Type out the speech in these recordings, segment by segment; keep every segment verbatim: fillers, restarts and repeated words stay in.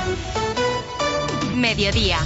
Mediodía.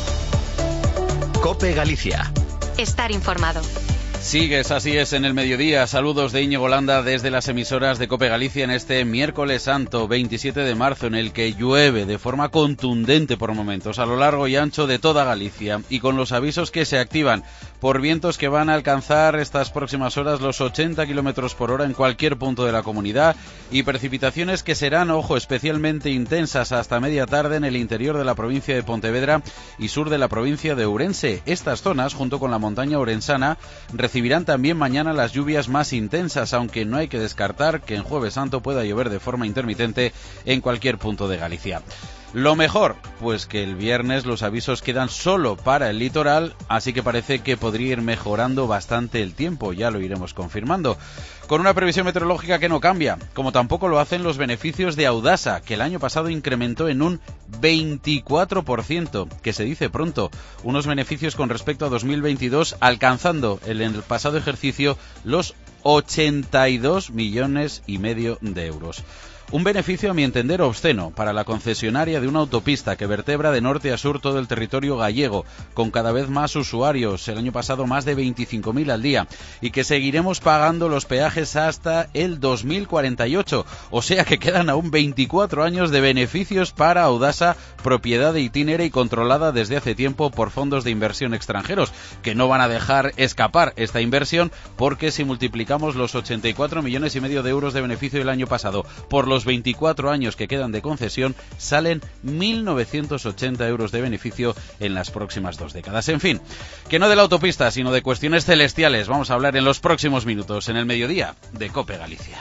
COPE Galicia. Estar informado. Sigues, así es, en el mediodía. Saludos de Íñigo Landa desde las emisoras de COPE Galicia en este miércoles santo, veintisiete de marzo, en el que llueve de forma contundente por momentos a lo largo y ancho de toda Galicia, y con los avisos que se activan por vientos que van a alcanzar estas próximas horas los ochenta kilómetros por hora en cualquier punto de la comunidad, y precipitaciones que serán, ojo, especialmente intensas hasta media tarde en el interior de la provincia de Pontevedra y sur de la provincia de Ourense. Estas zonas, junto con la montaña orensana, recibirán también mañana las lluvias más intensas, aunque no hay que descartar que en Jueves Santo pueda llover de forma intermitente en cualquier punto de Galicia. Lo mejor, pues que el viernes los avisos quedan solo para el litoral, así que parece que podría ir mejorando bastante el tiempo, ya lo iremos confirmando, con una previsión meteorológica que no cambia, como tampoco lo hacen los beneficios de Audasa, que el año pasado incrementó en un veinticuatro por ciento, que se dice pronto, unos beneficios con respecto a dos mil veintidós, alcanzando en el pasado ejercicio los ochenta y dos millones y medio de euros. Un beneficio, a mi entender, obsceno para la concesionaria de una autopista que vertebra de norte a sur todo el territorio gallego, con cada vez más usuarios, el año pasado más de veinticinco mil al día, y que seguiremos pagando los peajes hasta el dos mil cuarenta y ocho, o sea que quedan aún veinticuatro años de beneficios para Audasa, propiedad de Itinere y controlada desde hace tiempo por fondos de inversión extranjeros, que no van a dejar escapar esta inversión, porque si multiplicamos los ochenta y cuatro millones y medio de euros de beneficio del año pasado por los los veinticuatro años que quedan de concesión, salen mil novecientos ochenta euros de beneficio en las próximas dos décadas. En fin, que no de la autopista, sino de cuestiones celestiales vamos a hablar en los próximos minutos en el mediodía de COPE Galicia.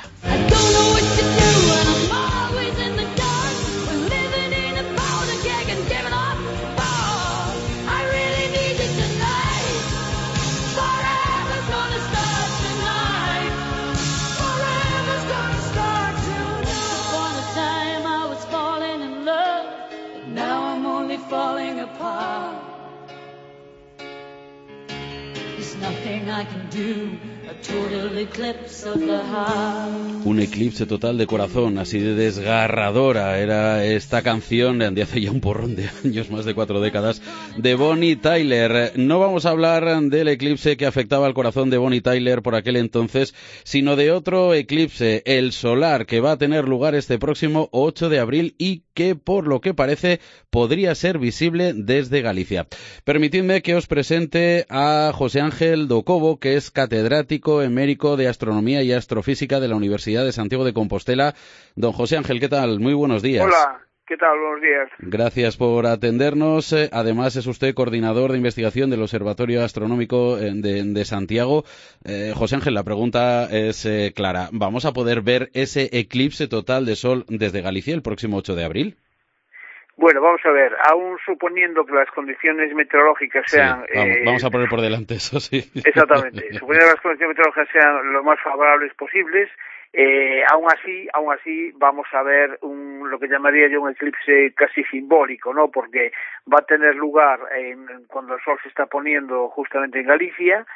Un eclipse total de corazón, así de desgarradora era esta canción de hace ya un porrón de años, más de cuatro décadas, de Bonnie Tyler. No vamos a hablar del eclipse que afectaba al corazón de Bonnie Tyler por aquel entonces, sino de otro eclipse, el solar, que va a tener lugar este próximo ocho de abril y que, por lo que parece, podría ser visible desde Galicia. Permitidme que os presente a José Ángel Docobo, que es catedrático emérito de Astronomía y Astrofísica de la Universidad de Santiago de Compostela. Don José Ángel, ¿qué tal? Muy buenos días. Hola, ¿qué tal? Buenos días. Gracias por atendernos. Además, es usted coordinador de investigación del Observatorio Astronómico de, de Santiago. Eh, José Ángel, la pregunta es eh, clara. ¿Vamos a poder ver ese eclipse total de sol desde Galicia el próximo ocho de abril? Bueno, vamos a ver, aún suponiendo que las condiciones meteorológicas sean... Sí, vamos, eh, vamos a poner por delante eso, sí. Exactamente, suponiendo que las condiciones meteorológicas sean lo más favorables posibles, eh, aún así, aún así vamos a ver un, lo que llamaría yo un eclipse casi simbólico, ¿no? Porque va a tener lugar en, cuando el sol se está poniendo justamente en Galicia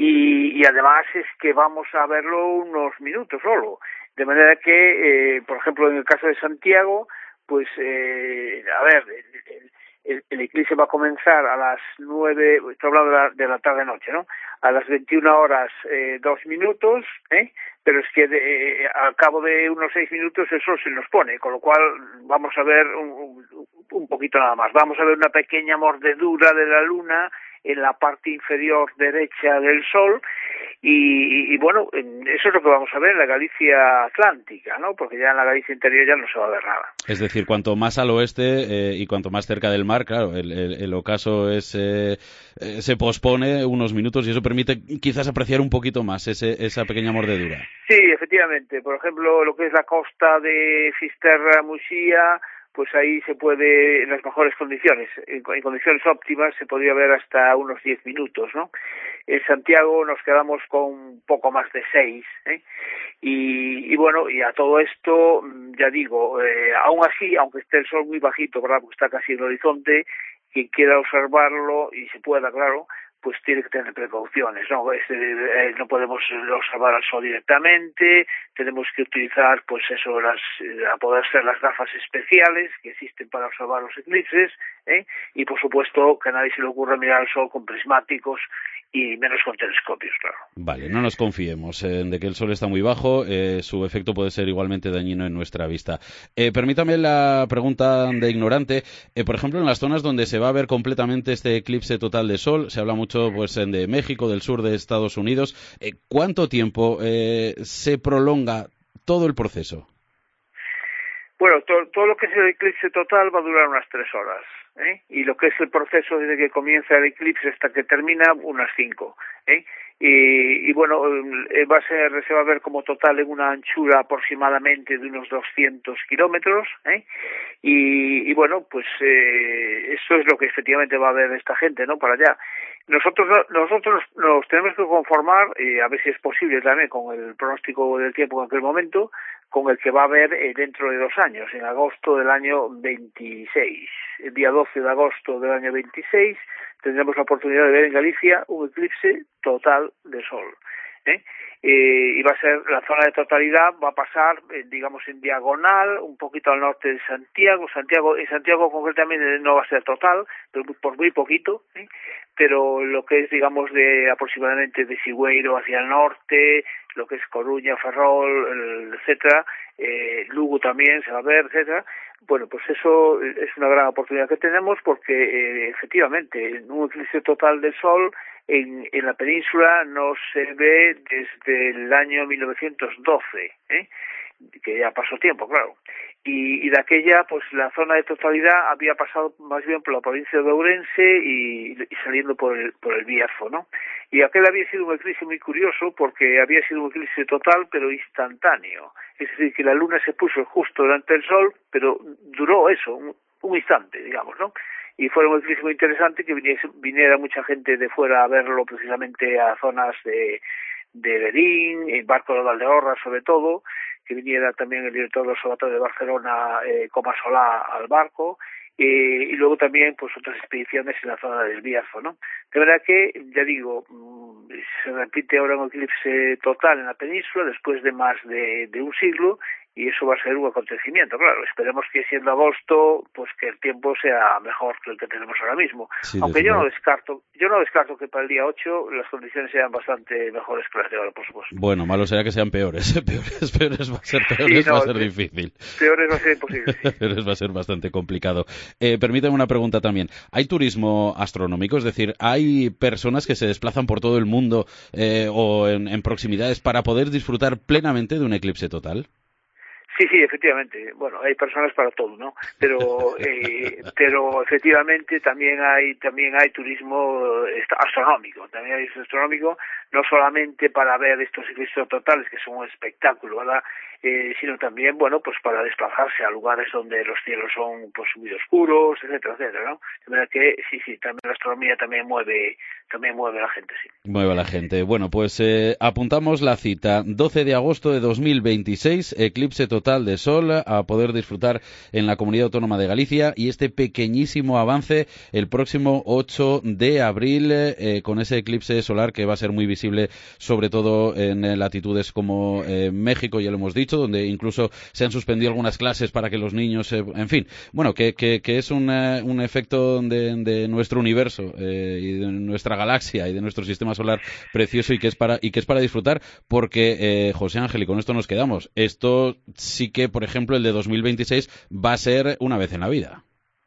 y, y además es que vamos a verlo unos minutos solo, de manera que, eh, por ejemplo, en el caso de Santiago, pues, eh, a ver, el, el, el eclipse va a comenzar a las nueve, estoy hablando de la, de la tarde-noche, ¿no? A las veintiuna horas, eh, dos minutos, ¿eh? Pero es que de, eh, al cabo de unos seis minutos el sol se nos pone, con lo cual vamos a ver un, un, un poquito nada más. Vamos a ver una pequeña mordedura de la luna en la parte inferior derecha del sol y, y, y bueno, eso es lo que vamos a ver en la Galicia Atlántica, ¿no? Porque ya en la Galicia interior ya no se va a ver nada. Es decir, cuanto más al oeste eh, y cuanto más cerca del mar, claro, el, el, el ocaso es, eh, eh, se pospone unos minutos y eso permite quizás apreciar un poquito más ese, esa pequeña mordedura. Sí, efectivamente. Por ejemplo, lo que es la costa de Fisterra, Muxía, pues ahí se puede, en las mejores condiciones, en, en condiciones óptimas, se podría ver hasta unos diez minutos, ¿no? En Santiago nos quedamos con poco más de seis, ¿eh? Y, y bueno, y a todo esto, ya digo, eh, aún así, aunque esté el sol muy bajito, ¿verdad? Porque está casi en el horizonte, quien quiera observarlo, y se pueda, claro, pues tiene que tener precauciones, ¿no? Este, eh, no podemos observar al sol directamente, tenemos que utilizar, pues eso, las, a poder ser las gafas especiales que existen para observar los eclipses, ¿eh? Y por supuesto que a nadie se le ocurra mirar al sol con prismáticos y menos con telescopios, claro. Vale, no nos confiemos eh, de que el sol está muy bajo, eh, su efecto puede ser igualmente dañino en nuestra vista. Eh, permítame la pregunta de ignorante. Eh, por ejemplo, en las zonas donde se va a ver completamente este eclipse total de sol, se habla mucho pues de México, del sur de Estados Unidos. Eh, ¿Cuánto tiempo eh, se prolonga todo el proceso? Bueno, to, todo lo que es el eclipse total va a durar unas tres horas, ¿eh? Y lo que es el proceso desde que comienza el eclipse hasta que termina, unas cinco, ¿eh? Y, y bueno, eh, va a ser, se va a ver como total en una anchura aproximadamente de unos doscientos kilómetros, ¿eh? Y, y bueno, pues eh, eso es lo que efectivamente va a ver esta gente, ¿no? Para allá. Nosotros nosotros nos tenemos que conformar, eh, a ver si es posible también con el pronóstico del tiempo en aquel momento, con el que va a haber eh, dentro de dos años, en agosto del año veintiséis. El día doce de agosto del año veintiséis tendremos la oportunidad de ver en Galicia un eclipse total de sol, ¿eh? Eh, y va a ser, la zona de totalidad va a pasar, eh, digamos, en diagonal, un poquito al norte de Santiago. Santiago, en Santiago concretamente no va a ser total, pero por muy poquito, ¿eh? Pero lo que es, digamos, de aproximadamente de Sigüeiro hacia el norte, lo que es Coruña, Ferrol, etcétera, eh, Lugo también se va a ver, etcétera. Bueno, pues eso es una gran oportunidad que tenemos porque eh, efectivamente en un eclipse total de sol en, en la península no se ve desde el año mil novecientos doce, ¿eh? Que ya pasó tiempo, claro. Y, y de aquella, pues la zona de totalidad había pasado más bien por la provincia de Ourense y, y saliendo por el, por el Bierzo, ¿no? Y aquel había sido un eclipse muy curioso porque había sido un eclipse total pero instantáneo. Es decir, que la luna se puso justo delante del sol, pero duró eso, un, un instante, digamos, ¿no? Y fue un eclipse muy interesante que viniese, viniera mucha gente de fuera a verlo precisamente a zonas de, de Berín, en Barco de Valdeorras sobre todo, que viniera también el director del Observatorio de Barcelona, eh, Comasolá, al barco, eh, y luego también pues otras expediciones en la zona del Bierzo, ¿no? De verdad que, ya digo, se repite ahora un eclipse total en la península después de más de, de un siglo, y eso va a ser un acontecimiento, claro. Esperemos que siendo agosto, pues que el tiempo sea mejor que el que tenemos ahora mismo. Sí, aunque yo no descarto, yo no descarto que para el día ocho las condiciones sean bastante mejores que las de ahora, por supuesto. Bueno, malo será que sean peores, peores, peores va a ser peores, sí, no, va a ser difícil. Peores va a ser imposible. Sí. Peores va a ser bastante complicado. Eh, permítame una pregunta también. ¿Hay turismo astronómico? Es decir, ¿hay personas que se desplazan por todo el mundo eh, o en, en proximidades para poder disfrutar plenamente de un eclipse total? Sí, sí, efectivamente. Bueno, hay personas para todo, ¿no? Pero, eh, pero efectivamente también hay también hay turismo astronómico. También hay turismo astronómico, no solamente para ver estos eclipses totales que son un espectáculo, ¿verdad? Eh, sino también, bueno, pues para desplazarse a lugares donde los cielos son pues muy oscuros, etcétera, etcétera, ¿no? De verdad que sí, sí, también la astronomía también mueve, también mueve a la gente, sí. Mueve a la gente. Bueno, pues eh, apuntamos la cita, doce de agosto de dos mil veintiséis, eclipse total de sol a poder disfrutar en la Comunidad Autónoma de Galicia, y este pequeñísimo avance el próximo ocho de abril eh, con ese eclipse solar que va a ser muy visible, sobre todo en eh, latitudes como eh, México, ya lo hemos dicho, donde incluso se han suspendido algunas clases para que los niños, eh, en fin, bueno, que, que, que es un, uh, un efecto de, de nuestro universo eh, y de nuestra galaxia y de nuestro sistema solar precioso, y que es para y que es para disfrutar, porque eh, José Ángel, y con esto nos quedamos, esto sí que, por ejemplo, el de dos mil veintiséis va a ser una vez en la vida.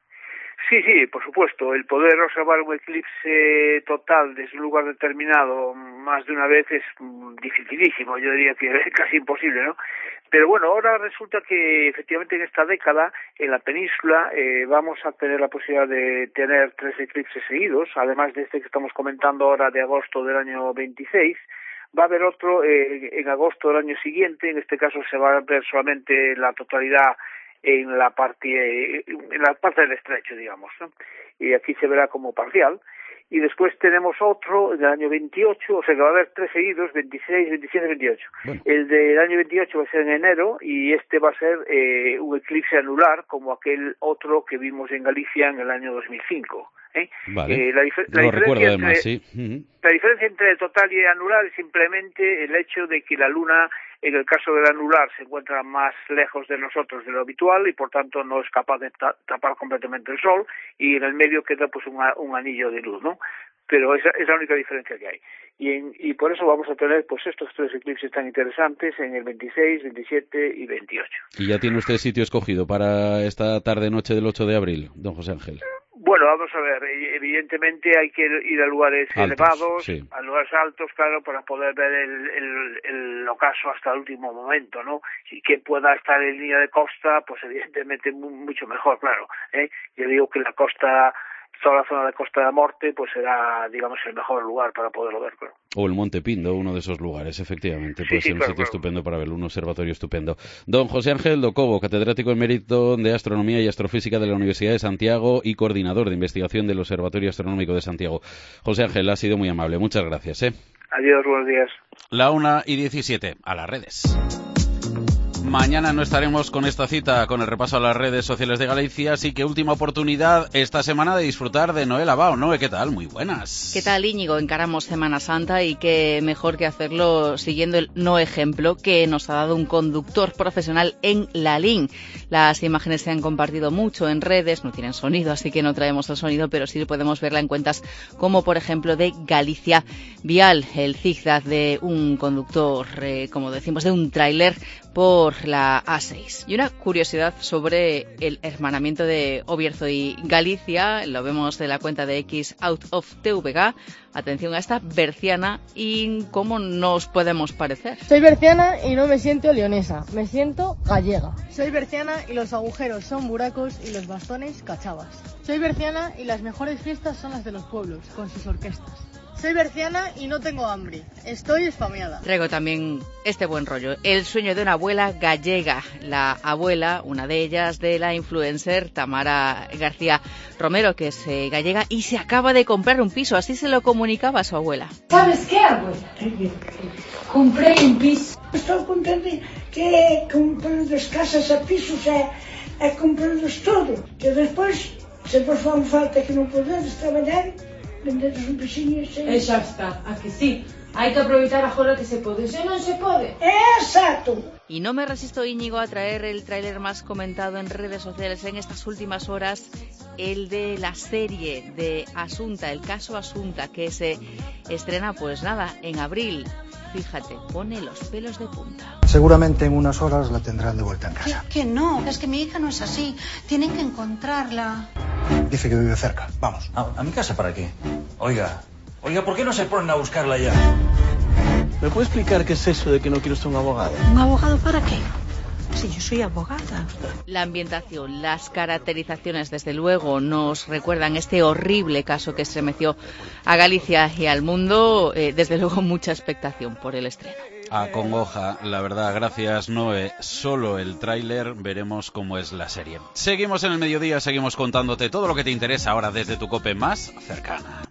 Sí, sí, por supuesto. El poder observar un eclipse total desde un lugar determinado más de una vez es dificilísimo, yo diría que es casi imposible, ¿no? Pero bueno, ahora resulta que efectivamente en esta década en la península eh, vamos a tener la posibilidad de tener tres eclipses seguidos, además de este que estamos comentando ahora de agosto del año veintiséis. Va a haber otro eh, en agosto del año siguiente, en este caso se va a ver solamente la totalidad en la parte en la parte del estrecho, digamos, ¿no? Y aquí se verá como parcial. Y después tenemos otro del año veintiocho, o sea que va a haber tres seguidos, veintiséis, veintisiete, veintiocho. Bueno. El del año veintiocho va a ser en enero, y este va a ser eh, un eclipse anular como aquel otro que vimos en Galicia en el año dos mil cinco. ¿eh? Vale. Eh, la, dif- la Lo recuerdo diferencia además, entre, sí. Uh-huh. La diferencia entre el total y el anular es simplemente el hecho de que la Luna, en el caso del anular, se encuentra más lejos de nosotros de lo habitual y por tanto no es capaz de ta- tapar completamente el Sol, y en el medio queda pues un, un anillo de luz, ¿no? Pero esa es la única diferencia que hay. Y, en, y por eso vamos a tener pues estos tres eclipses tan interesantes en el veintiséis, veintisiete y veintiocho. ¿Y ya tiene usted sitio escogido para esta tarde-noche del ocho de abril, don José Ángel? Bueno, vamos a ver, evidentemente hay que ir a lugares altos, elevados, sí. a lugares altos, claro, para poder ver el, el, el ocaso hasta el último momento, ¿no? Y que pueda estar en línea de costa, pues evidentemente mucho mejor, claro, ¿eh? Yo digo que la costa, toda la zona de Costa da Morte, pues será, digamos, el mejor lugar para poderlo ver, claro. O el Monte Pindo, uno de esos lugares, efectivamente. Sí, Puede sí, ser un claro, sitio claro. estupendo para verlo, un observatorio estupendo. Don José Ángel Docobo, catedrático emérito de Astronomía y Astrofísica de la Universidad de Santiago y coordinador de investigación del Observatorio Astronómico de Santiago. José Ángel, ha sido muy amable. Muchas gracias, ¿eh? Adiós, buenos días. La una y diecisiete, a las redes. Mañana no estaremos con esta cita, con el repaso a las redes sociales de Galicia, así que última oportunidad esta semana de disfrutar de Noé Lavao. Noé, ¿qué tal? Muy buenas. ¿Qué tal, Íñigo? Encaramos Semana Santa y qué mejor que hacerlo siguiendo el no ejemplo que nos ha dado un conductor profesional en Lalín. Las imágenes se han compartido mucho en redes, no tienen sonido, así que no traemos el sonido, pero sí podemos verla en cuentas como, por ejemplo, de Galicia Vial, el zigzag de un conductor, eh, como decimos, de un tráiler por la A seis. Y una curiosidad sobre el hermanamiento de Obierzo y Galicia, lo vemos de la cuenta de X Out of T V G. Atención a esta berciana y cómo nos podemos parecer. Soy berciana y no me siento leonesa, me siento gallega. Soy berciana y los agujeros son buracos y los bastones cachavas. Soy berciana y las mejores fiestas son las de los pueblos, con sus orquestas. Soy berciana y no tengo hambre. Estoy esfameada. Traigo también este buen rollo. El sueño de una abuela gallega. La abuela, una de ellas, de la influencer Tamara García Romero, que es eh, gallega y se acaba de comprar un piso. Así se lo comunicaba a su abuela. ¿Sabes qué, abuela? Compré un piso. Estou contente que comprando as casas a pisos e, e comprando todo. Que despois, se vos fan falta que non podedes traballar, vendedes un pixiño e se... E xa está, a que sí. Hai que aproveitar agora que se pode. Se non se pode. Exacto. Y no me resisto, Íñigo, a traer el tráiler más comentado en redes sociales en estas últimas horas, el de la serie de Asunta, el caso Asunta, que se estrena, pues nada, en abril. Fíjate, pone los pelos de punta. Seguramente en unas horas la tendrán de vuelta en casa. Que, que no, es que mi hija no es así. Tienen que encontrarla. Dice que vive cerca. Vamos. ¿A, a mi casa para qué? Oiga, oiga, ¿por qué no se ponen a buscarla ya? ¿Me puede explicar qué es eso de que no quiero usted un abogado? ¿Un abogado para qué? Si yo soy abogada. La ambientación, las caracterizaciones, desde luego, nos recuerdan este horrible caso que estremeció a Galicia y al mundo. Eh, desde luego, mucha expectación por el estreno. Acongoja, la verdad, gracias Noé. Solo el tráiler, veremos cómo es la serie. Seguimos en el mediodía, seguimos contándote todo lo que te interesa ahora desde tu COPE más cercana.